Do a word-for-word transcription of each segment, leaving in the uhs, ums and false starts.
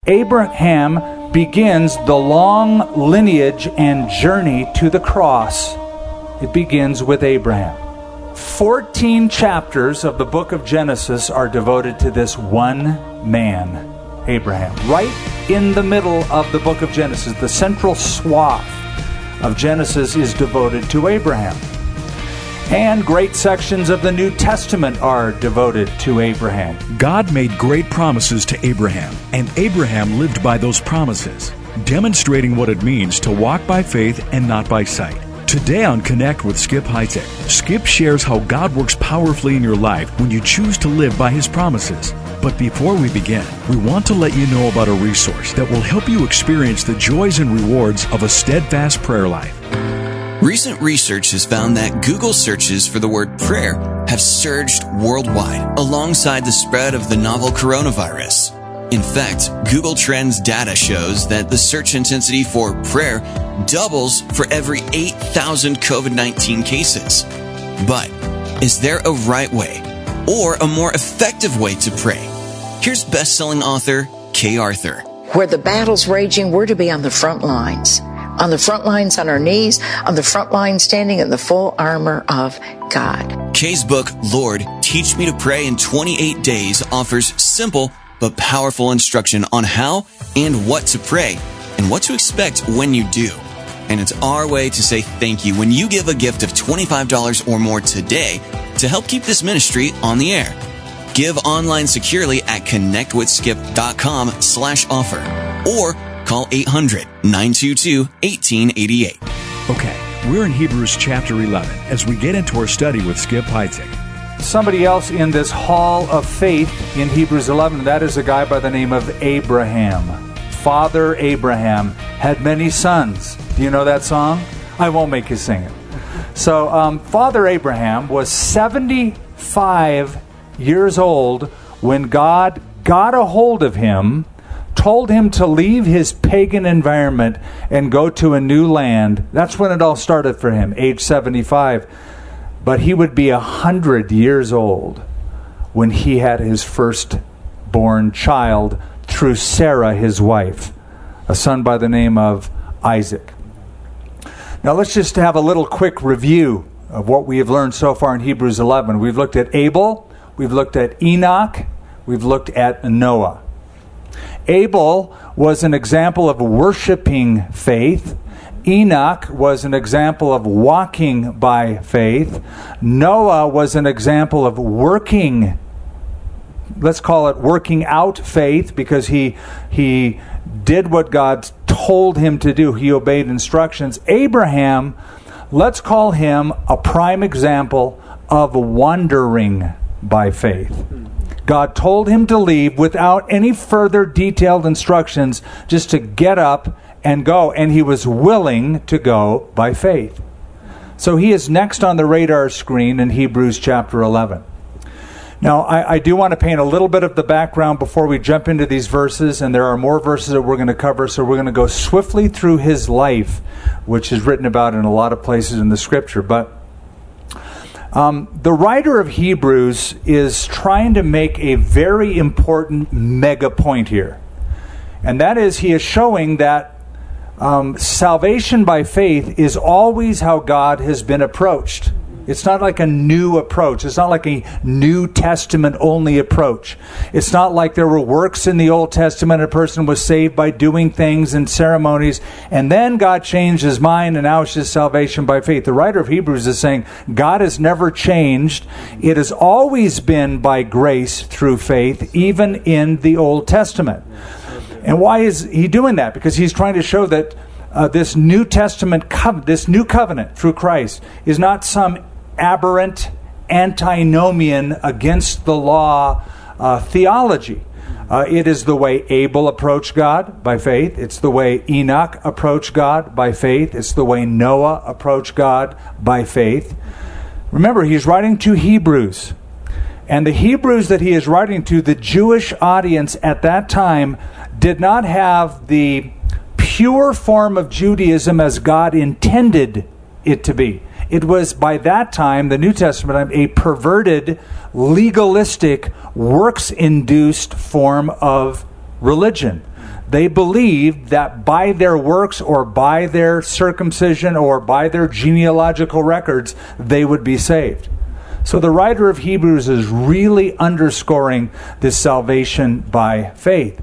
Abraham begins the long lineage and journey to the cross. It begins with Abraham. Fourteen chapters of the book of Genesis are devoted to this one man, Abraham. Right in the middle of the book of Genesis, the central swath of Genesis is devoted to Abraham. And great sections of the New Testament are devoted to Abraham. God made great promises to Abraham, and Abraham lived by those promises, demonstrating what it means to walk by faith and not by sight. Today on Connect with Skip Heitzig, Skip shares how God works powerfully in your life when you choose to live by His promises. But before we begin, we want to let you know about a resource that will help you experience the joys and rewards of a steadfast prayer life. Recent research has found that Google searches for the word prayer have surged worldwide alongside the spread of the novel coronavirus. In fact, Google Trends data shows that the search intensity for prayer doubles for every eight thousand COVID nineteen cases. But is there a right way or a more effective way to pray? Here's best-selling author Kay Arthur. Where the battle's raging, we're to be on the front lines. On the front lines, on our knees, on the front line, standing in the full armor of God. Kay's book, Lord, Teach Me to Pray in twenty-eight days, offers simple but powerful instruction on how and what to pray and what to expect when you do. And it's our way to say thank you when you give a gift of twenty-five dollars or more today to help keep this ministry on the air. Give online securely at connectwithskip.com slash offer or call eight hundred, nine two two, one eight eight eight. Okay, we're in Hebrews chapter eleven as we get into our study with Skip Heitzig. Somebody else in this hall of faith in Hebrews eleven, that is a guy by the name of Abraham. Father Abraham had many sons. Do you know that song? I won't make you sing it. So, um, Father Abraham was seventy-five years old when God got a hold of him, told him to leave his pagan environment and go to a new land. That's when it all started for him, age seventy-five. But he would be one hundred years old when he had his firstborn child through Sarah, his wife, a son by the name of Isaac. Now let's just have a little quick review of what we have learned so far in Hebrews eleven. We've looked at Abel, we've looked at Enoch, we've looked at Noah. Abel was an example of worshiping faith. Enoch was an example of walking by faith. Noah was an example of working, let's call it working out faith, because he he did what God told him to do. He obeyed instructions. Abraham, let's call him a prime example of wandering by faith. God told him to leave without any further detailed instructions, just to get up and go, and he was willing to go by faith. So he is next on the radar screen in Hebrews chapter eleven. Now, I, I do want to paint a little bit of the background before we jump into these verses, and there are more verses that we're going to cover, so we're going to go swiftly through his life, which is written about in a lot of places in the Scripture. But um, the writer of Hebrews is trying to make a very important mega point here. And that is, he is showing that Um, salvation by faith is always how God has been approached. It's not like a new approach. It's not like a New Testament only approach. It's not like there were works in the Old Testament. A person was saved by doing things and ceremonies, and then God changed his mind, and now it's just salvation by faith. The writer of Hebrews is saying God has never changed. It has always been by grace through faith, even in the Old Testament. And why is he doing that? Because he's trying to show that uh, this New Testament, co- this new covenant through Christ is not some aberrant antinomian against the law uh, theology. Uh, it is the way Abel approached God by faith. It's the way Enoch approached God by faith. It's the way Noah approached God by faith. Remember, he's writing to Hebrews. And the Hebrews that he is writing to, the Jewish audience at that time, did not have the pure form of Judaism as God intended it to be. It was, by that time, the New Testament, a perverted, legalistic, works-induced form of religion. They believed that by their works or by their circumcision or by their genealogical records, they would be saved. So the writer of Hebrews is really underscoring this salvation by faith.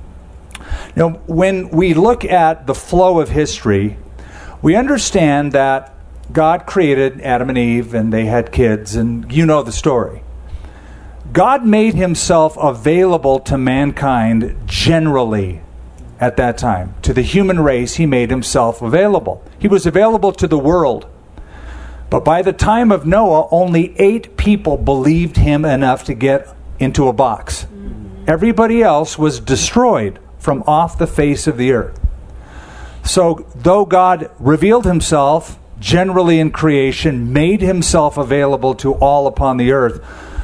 Now, when we look at the flow of history, we understand that God created Adam and Eve, and they had kids, and you know the story. God made himself available to mankind generally at that time. To the human race, he made himself available. He was available to the world. But by the time of Noah, only eight people believed him enough to get into a box. Everybody else was destroyed from off the face of the earth. So, though God revealed himself generally in creation, made himself available to all upon the earth,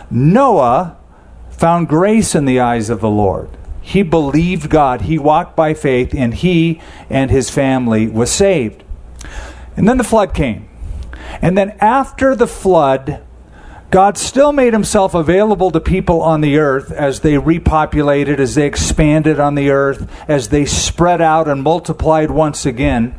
Noah found grace in the eyes of the Lord. He believed God. He walked by faith, and he and his family was saved. And then the flood came. And then after the flood, God still made himself available to people on the earth as they repopulated, as they expanded on the earth, as they spread out and multiplied once again.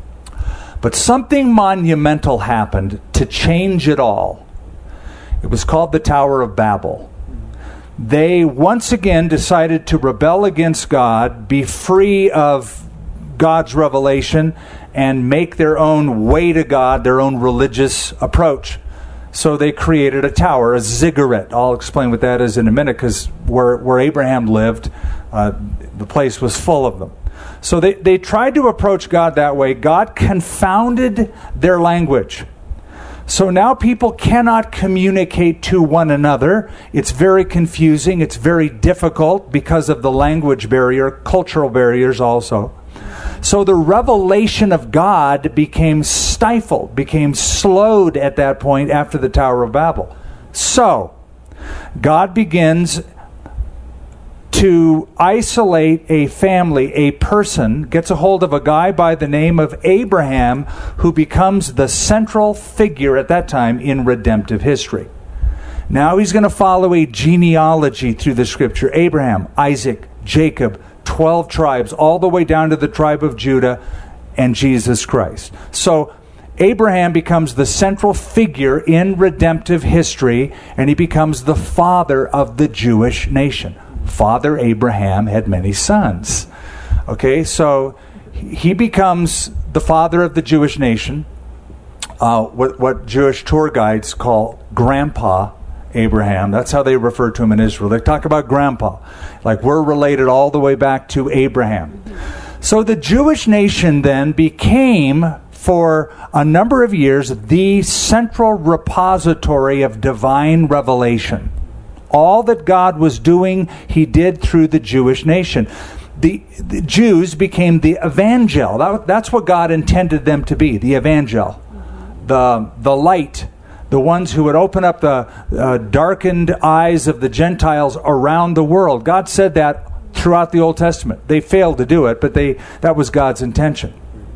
But something monumental happened to change it all. It was called the Tower of Babel. They once again decided to rebel against God, be free of God's revelation, and make their own way to God, their own religious approach. So they created a tower, a ziggurat. I'll explain what that is in a minute, because where, where Abraham lived, uh, the place was full of them. So they, they tried to approach God that way. God confounded their language. So now people cannot communicate to one another. It's very confusing. It's very difficult because of the language barrier, cultural barriers also. So the revelation of God became stifled, became slowed at that point after the Tower of Babel. So God begins to isolate a family, a person, gets a hold of a guy by the name of Abraham, who becomes the central figure at that time in redemptive history. Now he's going to follow a genealogy through the scripture. Abraham, Isaac, Jacob, twelve tribes, all the way down to the tribe of Judah and Jesus Christ. So Abraham becomes the central figure in redemptive history, and he becomes the father of the Jewish nation. Father Abraham had many sons. Okay, so he becomes the father of the Jewish nation, uh, what, what Jewish tour guides call Grandpa Abraham. That's how they refer to him in Israel. They talk about Grandpa, like we're related all the way back to Abraham. So the Jewish nation then became, for a number of years, the central repository of divine revelation. All that God was doing, he did through the Jewish nation. The, the Jews became the evangel. That, that's what God intended them to be, the evangel. The, the light, the ones who would open up the uh, darkened eyes of the Gentiles around the world. God said that throughout the Old Testament. They failed to do it, but they that was God's intention.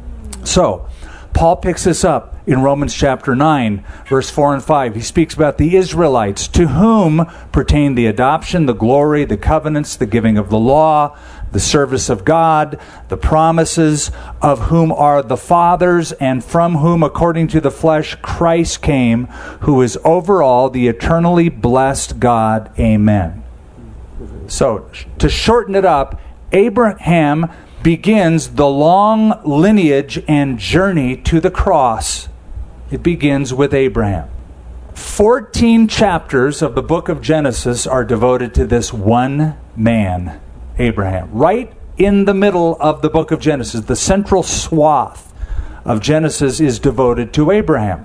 So, Paul picks this up in Romans chapter nine, verse four and five. He speaks about the Israelites, to whom pertain the adoption, the glory, the covenants, the giving of the law, the service of God, the promises, of whom are the fathers, and from whom, according to the flesh, Christ came, who is over all, the eternally blessed God. Amen. So, to shorten it up, Abraham begins the long lineage and journey to the cross. It begins with Abraham. Fourteen chapters of the book of Genesis are devoted to this one man, Abraham. Right in the middle of the book of Genesis, the central swath of Genesis is devoted to Abraham.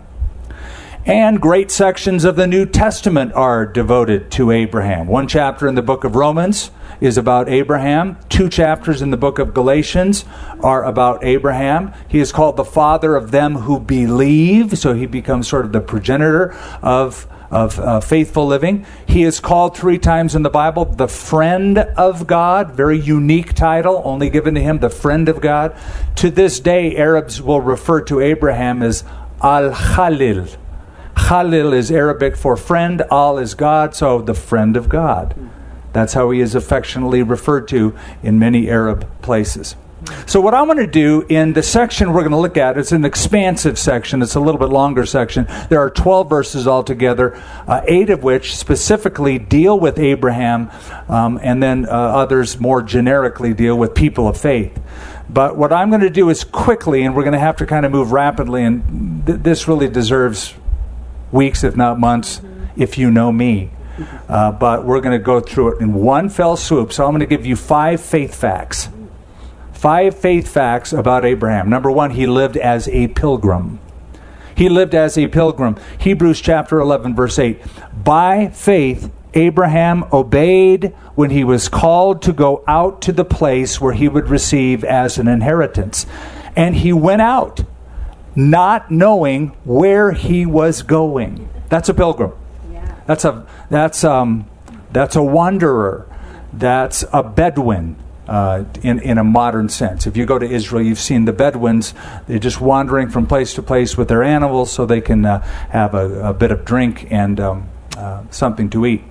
And great sections of the New Testament are devoted to Abraham. One chapter in the book of Romans is about Abraham. Two chapters in the book of Galatians are about Abraham. He is called the father of them who believe, so he becomes sort of the progenitor of, of uh, faithful living. He is called three times in the Bible the friend of God, very unique title, only given to him, the friend of God. To this day, Arabs will refer to Abraham as Al-Khalil. Khalil is Arabic for friend, Al is God, so the friend of God. That's how he is affectionately referred to in many Arab places. So what I'm going to do in the section we're going to look at, it's an expansive section, it's a little bit longer section. There are twelve verses altogether, uh, eight of which specifically deal with Abraham, um, and then uh, others more generically deal with people of faith. But what I'm going to do is quickly, and we're going to have to kind of move rapidly, and th- this really deserves weeks, if not months, if you know me. Uh, but we're going to go through it in one fell swoop. So I'm going to give you five faith facts. Five faith facts about Abraham. Number one, he lived as a pilgrim. He lived as a pilgrim. Hebrews chapter eleven, verse eight. By faith, Abraham obeyed when he was called to go out to the place where he would receive as an inheritance. And he went out, not knowing where he was going. That's a pilgrim. Yeah. That's a that's um that's a wanderer. That's a Bedouin. Uh, in, in a modern sense. If you go to Israel, you've seen the Bedouins. They're just wandering from place to place with their animals so they can uh, have a, a bit of drink and um, uh, something to eat.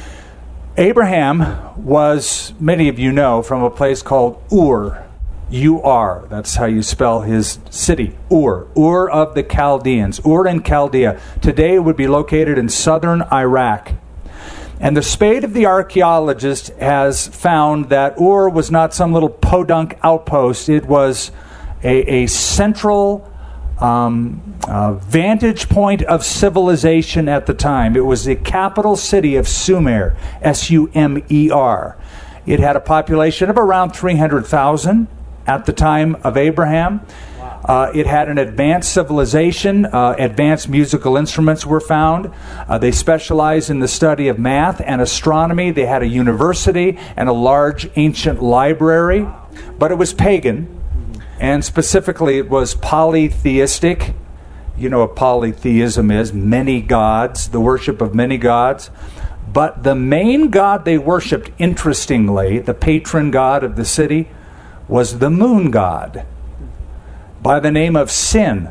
Abraham was, many of you know, from a place called Ur. U R. That's how you spell his city. Ur. Ur of the Chaldeans. Ur in Chaldea. Today it would be located in southern Iraq. And the spade of the archaeologist has found that Ur was not some little podunk outpost. It was a, a central um, uh, vantage point of civilization at the time. It was the capital city of Sumer, S U M E R. It had a population of around three hundred thousand at the time of Abraham. Uh, it had an advanced civilization. Uh, advanced musical instruments were found. Uh, they specialized in the study of math and astronomy. They had a university and a large ancient library. But it was pagan. And specifically, it was polytheistic. You know what polytheism is. Many gods. The worship of many gods. But the main god they worshipped, interestingly, the patron god of the city, was the moon god, by the name of Sin.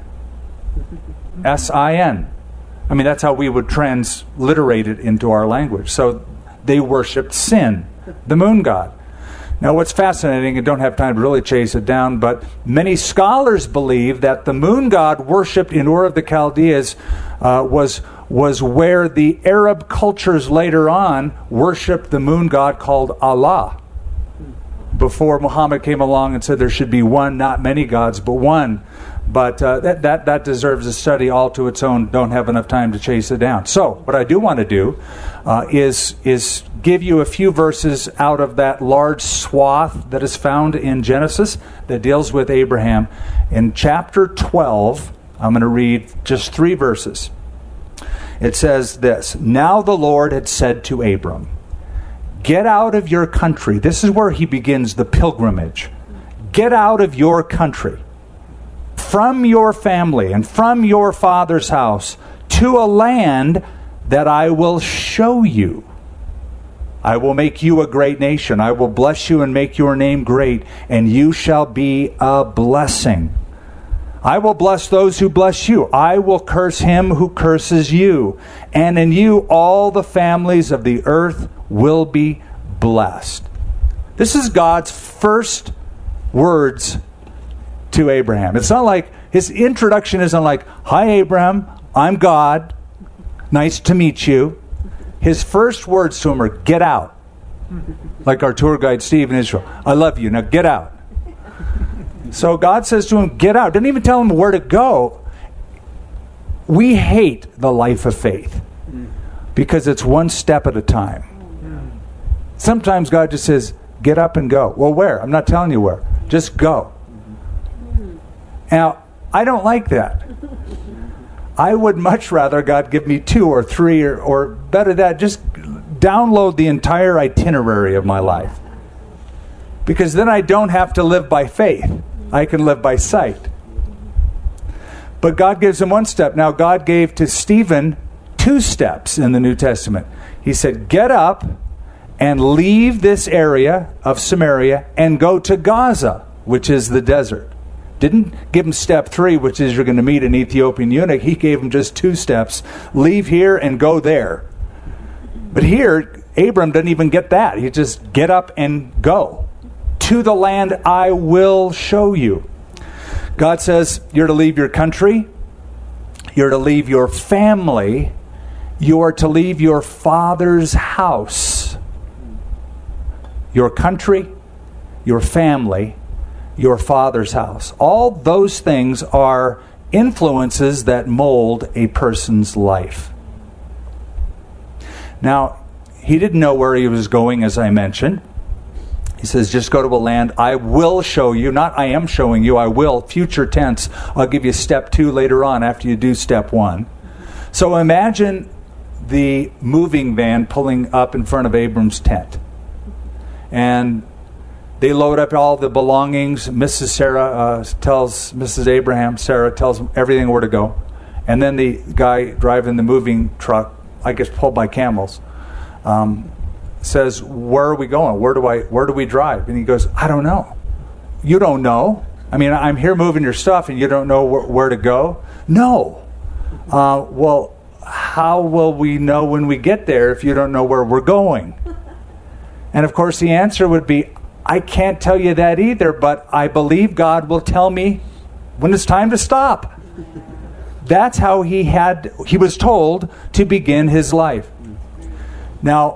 S I N. I mean, that's how we would transliterate it into our language. So they worshipped Sin, the moon god. Now, what's fascinating, I don't have time to really chase it down, but many scholars believe that the moon god worshipped in Ur of the Chaldees uh, was, was where the Arab cultures later on worshipped the moon god called Allah. Before Muhammad came along and said there should be one, not many gods, but one. But uh, that, that, that deserves a study all to its own. Don't have enough time to chase it down. So what I do want to do uh, is, is give you a few verses out of that large swath that is found in Genesis that deals with Abraham. In chapter twelve, I'm going to read just three verses. It says this: Now the Lord had said to Abram, get out of your country. This is where he begins the pilgrimage. Get out of your country, from your family and from your father's house, to a land that I will show you. I will make you a great nation. I will bless you and make your name great, and you shall be a blessing. I will bless those who bless you. I will curse him who curses you. And in you all the families of the earth will be blessed. This is God's first words to Abraham. It's not like, his introduction isn't like, hi Abraham, I'm God. Nice to meet you. His first words to him are, get out. Like our tour guide Steve in Israel. I love you. Now get out. So God says to him, get out. Didn't even tell him where to go. We hate the life of faith because it's one step at a time. Sometimes God just says, get up and go. Well, where? I'm not telling you where. Just go. Now, I don't like that. I would much rather God give me two or three or, or better that, just download the entire itinerary of my life. Because then I don't have to live by faith. I can live by sight. But God gives him one step. Now, God gave to Stephen two steps in the New Testament. He said, get up and leave this area of Samaria and go to Gaza, which is the desert. Didn't give him step three, which is you're going to meet an Ethiopian eunuch. He gave him just two steps. Leave here and go there. But here, Abram doesn't even get that. He just get up and go. To the land I will show you. God says you're to leave your country. You're to leave your family. You are to leave your father's house. Your country, your family, your father's house. All those things are influences that mold a person's life. Now, he didn't know where he was going, as I mentioned. He says, just go to a land I will show you. Not I am showing you, I will. Future tense. I'll give you step two later on after you do step one. So imagine the moving van pulling up in front of Abram's tent. And they load up all the belongings. Missus Sarah uh, tells, Missus Abraham, Sarah tells them everything where to go. And then the guy driving the moving truck, I guess pulled by camels, um, says, where are we going? Where do I? Where do we drive? And he goes, I don't know. You don't know? I mean, I'm here moving your stuff and you don't know wh- where to go? No. Uh, well, how will we know when we get there if you don't know where we're going? And of course the answer would be, I can't tell you that either, but I believe God will tell me when it's time to stop. That's how he had, he was told to begin his life. Now,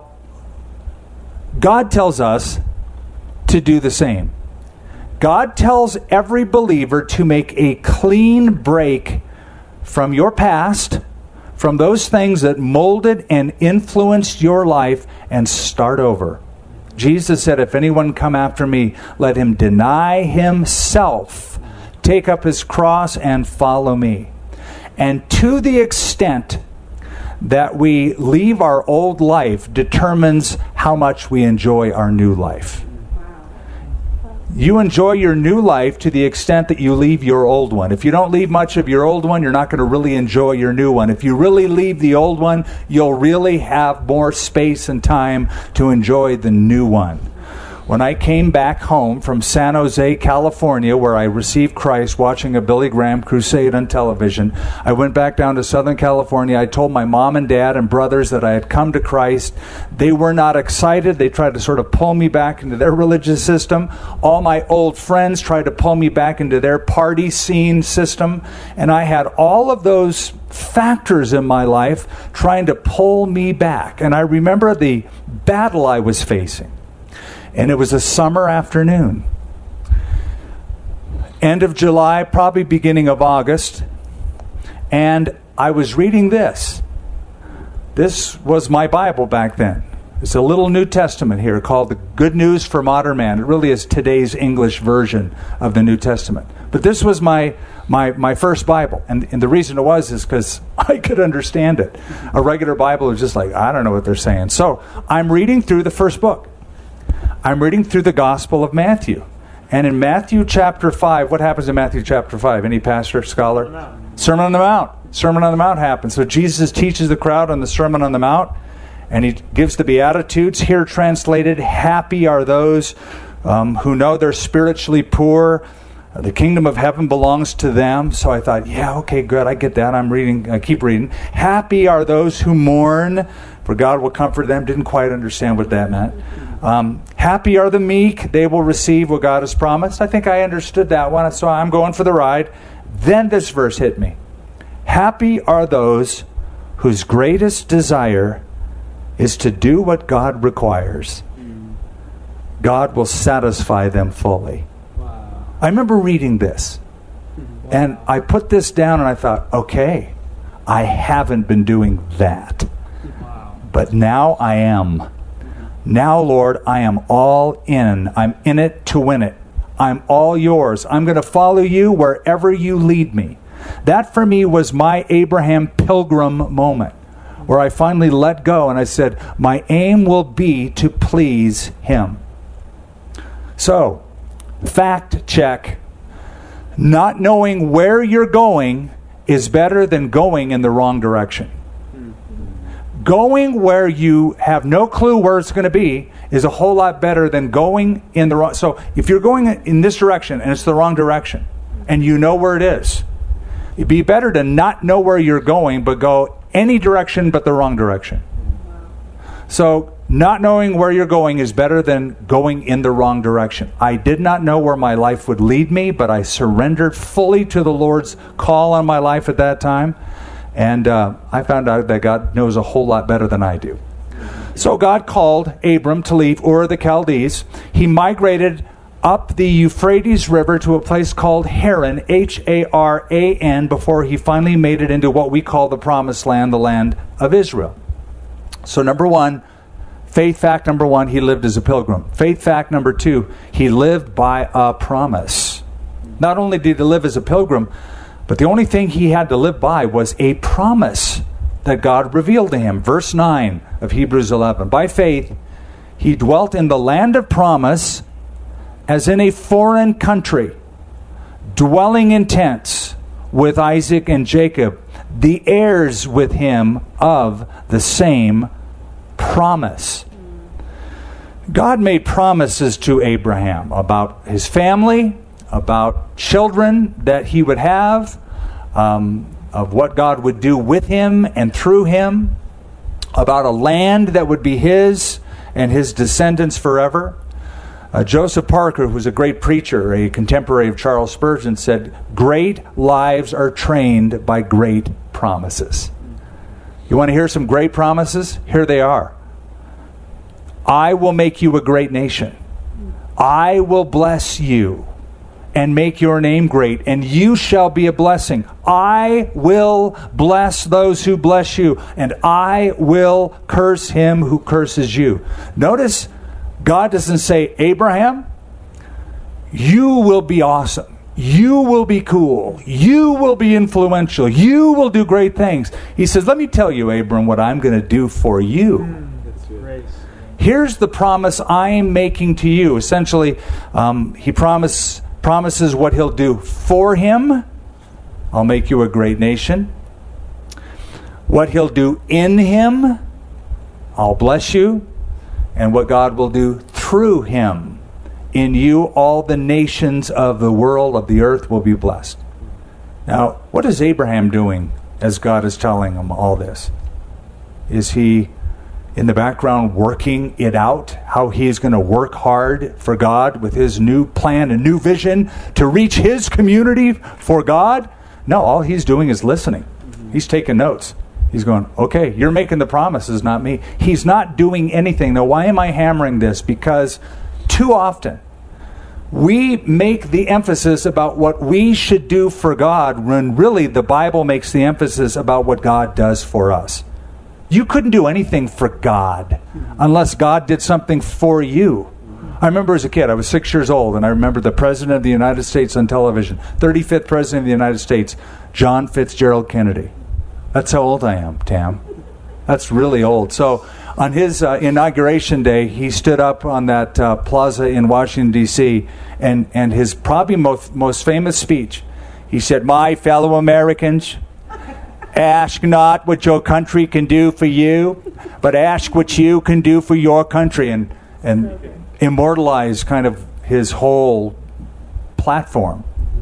God tells us to do the same. God tells every believer to make a clean break from your past, from those things that molded and influenced your life, and start over. Jesus said, if anyone come after me, let him deny himself, take up his cross, and follow me. And to the extent that we leave our old life determines how much we enjoy our new life. You enjoy your new life to the extent that you leave your old one. If you don't leave much of your old one, you're not going to really enjoy your new one. If you really leave the old one, you'll really have more space and time to enjoy the new one. When I came back home from San Jose, California, where I received Christ watching a Billy Graham crusade on television, I went back down to Southern California. I told my mom and dad and brothers that I had come to Christ. They were not excited. They tried to sort of pull me back into their religious system. All my old friends tried to pull me back into their party scene system. And I had all of those factors in my life trying to pull me back. And I remember the battle I was facing. And it was a summer afternoon. End of July, probably beginning of August. And I was reading this. This was my Bible back then. It's a little New Testament here called the Good News for Modern Man. It really is today's English version of the New Testament. But this was my my, my first Bible. And, and the reason it was is because I could understand it. A regular Bible is just like, I don't know what they're saying. So I'm reading through the first book. I'm reading through the Gospel of Matthew. And in Matthew chapter five, what happens in Matthew chapter five? Any pastor, scholar? Sermon on the Mount. Sermon on the Mount. Sermon on the Mount happens. So Jesus teaches the crowd on the Sermon on the Mount, and he gives the Beatitudes. Here translated, happy are those um, who know they're spiritually poor. The kingdom of heaven belongs to them. So I thought, yeah, okay, good. I get that. I'm reading. I keep reading. Happy are those who mourn, for God will comfort them. Didn't quite understand what that meant. Um, happy are the meek. They will receive what God has promised. I think I understood that one. So I'm going for the ride. Then this verse hit me. Happy are those whose greatest desire is to do what God requires. God will satisfy them fully. Wow. I remember reading this. Wow. And I put this down and I thought, okay, I haven't been doing that. Wow. But now I am. Now, Lord, I am all in. I'm in it to win it. I'm all yours. I'm going to follow you wherever you lead me. That for me was my Abraham Pilgrim moment, where I finally let go and I said, my aim will be to please him. So, fact check. Not knowing where you're going is better than going in the wrong direction. Going where you have no clue where it's going to be is a whole lot better than going in the wrong. So if you're going in this direction and it's the wrong direction and you know where it is, it'd be better to not know where you're going but go any direction but the wrong direction. So not knowing where you're going is better than going in the wrong direction. I did not know where my life would lead me, but I surrendered fully to the Lord's call on my life at that time. And uh, I found out that God knows a whole lot better than I do. So God called Abram to leave Ur of the Chaldees. He migrated up the Euphrates River to a place called Haran, H A R A N, before he finally made it into what we call the Promised Land, the land of Israel. So number one, faith fact number one, he lived as a pilgrim. Faith fact number two, he lived by a promise. Not only did he live as a pilgrim, but the only thing he had to live by was a promise that God revealed to him. Verse nine of Hebrews eleven. By faith, he dwelt in the land of promise as in a foreign country, dwelling in tents with Isaac and Jacob, the heirs with him of the same promise. God made promises to Abraham about his family, about children that he would have, um, of what God would do with him and through him, about a land that would be his and his descendants forever. Uh, Joseph Parker, who's a great preacher, a contemporary of Charles Spurgeon, said, "Great lives are trained by great promises." You want to hear some great promises? Here they are. I will make you a great nation. I will bless you and make your name great, and you shall be a blessing. I will bless those who bless you, and I will curse him who curses you. Notice, God doesn't say, Abraham, you will be awesome. You will be cool. You will be influential. You will do great things. He says, let me tell you, Abram, what I'm going to do for you. Here's the promise I'm making to you. Essentially, um, he promise, promises what he'll do for him. I'll make you a great nation. What he'll do in him, I'll bless you. And what God will do through him. In you, all the nations of the world, of the earth, will be blessed. Now, what is Abraham doing as God is telling him all this? Is he in the background working it out? How he is going to work hard for God with his new plan, a new vision to reach his community for God? No, all he's doing is listening. He's taking notes. He's going, okay, you're making the promises, not me. He's not doing anything. Now, why am I hammering this? Because too often we make the emphasis about what we should do for God when really the Bible makes the emphasis about what God does for us. You couldn't do anything for God unless God did something for you. I remember as a kid, I was six years old, and I remember the President of the United States on television, thirty-fifth President of the United States, John Fitzgerald Kennedy. That's how old I am, Tam. That's really old. So on his uh, inauguration day, he stood up on that uh, plaza in Washington, D C, and, and his probably most, most famous speech, he said, "My fellow Americans, ask not what your country can do for you, but ask what you can do for your country," and, and immortalize kind of his whole platform.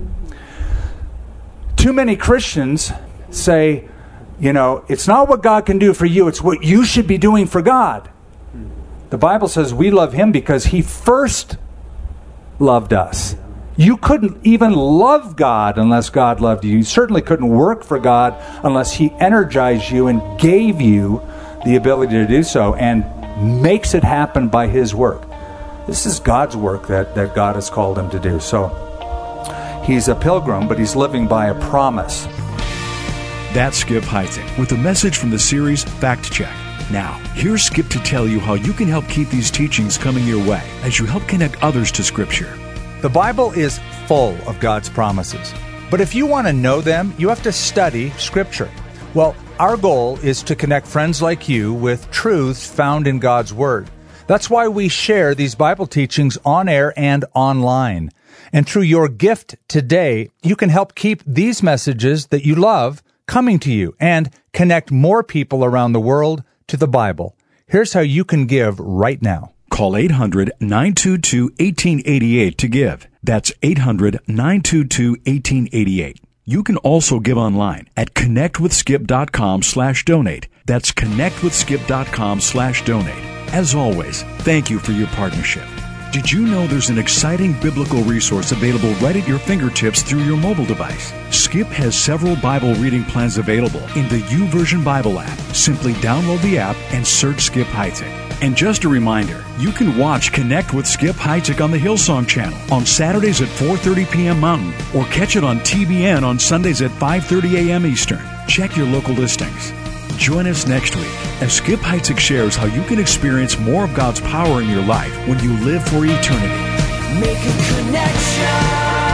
Too many Christians say, you know, it's not what God can do for you, it's what you should be doing for God. The Bible says we love him because he first loved us. You couldn't even love God unless God loved you. You certainly couldn't work for God unless he energized you and gave you the ability to do so and makes it happen by his work. This is God's work that, that God has called him to do. So he's a pilgrim, but he's living by a promise. That's Skip Heitzig with a message from the series Fact Check. Now, here's Skip to tell you how you can help keep these teachings coming your way as you help connect others to Scripture. The Bible is full of God's promises. But if you want to know them, you have to study Scripture. Well, our goal is to connect friends like you with truths found in God's Word. That's why we share these Bible teachings on air and online. And through your gift today, you can help keep these messages that you love coming to you and connect more people around the world to the Bible. Here's how you can give right now. Call eight hundred, nine two two, one eight eight eight to give. That's eight hundred, nine two two, one eight eight eight. You can also give online at connectwithskip.com slash donate. That's connectwithskip.com slash donate. As always, thank you for your partnership. Did you know there's an exciting biblical resource available right at your fingertips through your mobile device? Skip has several Bible reading plans available in the YouVersion Bible app. Simply download the app and search Skip Heitzig. And just a reminder, you can watch Connect with Skip Heitzig on the Hillsong channel on Saturdays at four thirty p.m. Mountain, or catch it on T B N on Sundays at five thirty a.m. Eastern. Check your local listings. Join us next week as Skip Heitzig shares how you can experience more of God's power in your life when you live for eternity. Make a connection.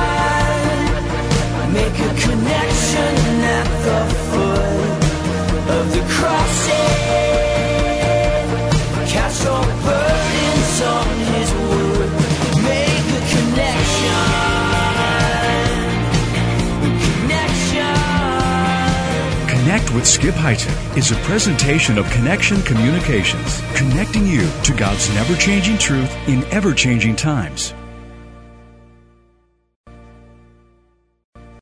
Make a connection at the foot of the cross. Cast your burdens on His word. Make a connection. Connection. Connect with Skip Heitzig is a presentation of Connection Communications, connecting you to God's never-changing truth in ever-changing times.